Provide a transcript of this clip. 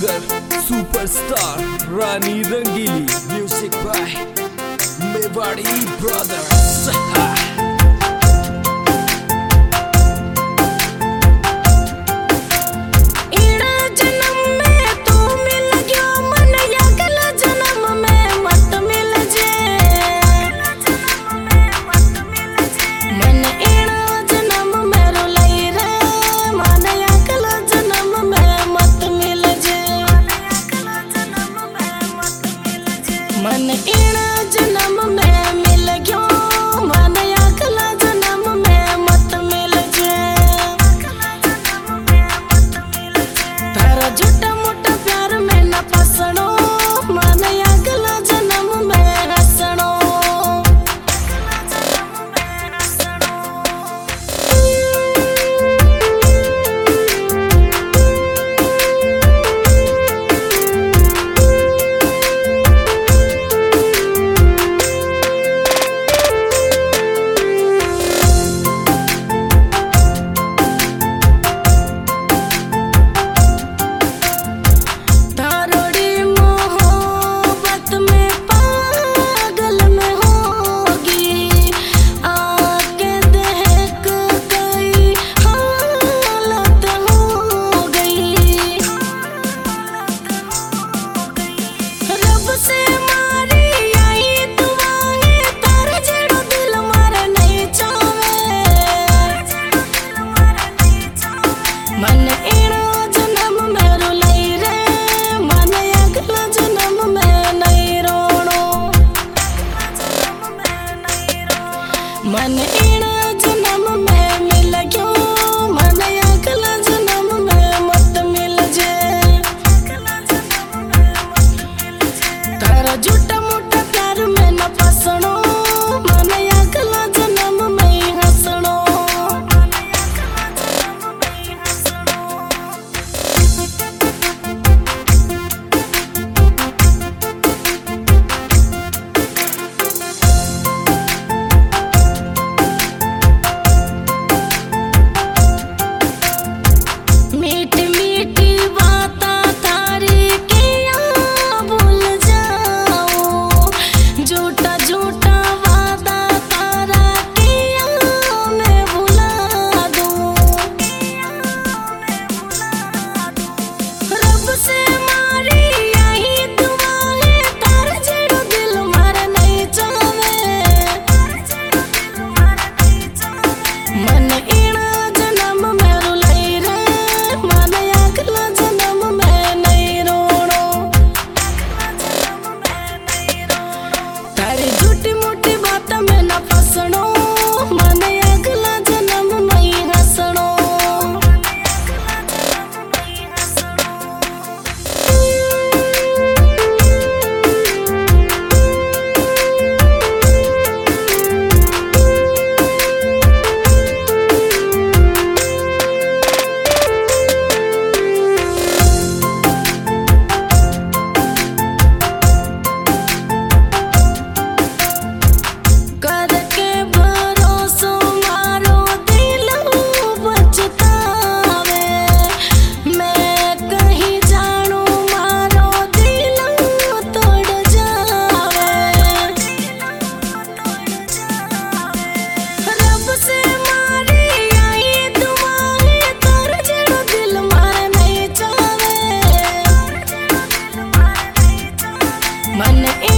Singer superstar Rani Rangeeli, music by Mewari brothers. मन इना जन्म में मिल गयो, मन अगला जन्म में मत मिल जे। तारा झूठा मोटा प्यार में न फसणो, मन अगला जन्म में हसणो। मन इना जन्म में मिल गयो, मन अगला जन्म में मत मिल जे। तारा झूठा मोटा प्यार में न फसणो, मन अगला जन्म में हसणो। मन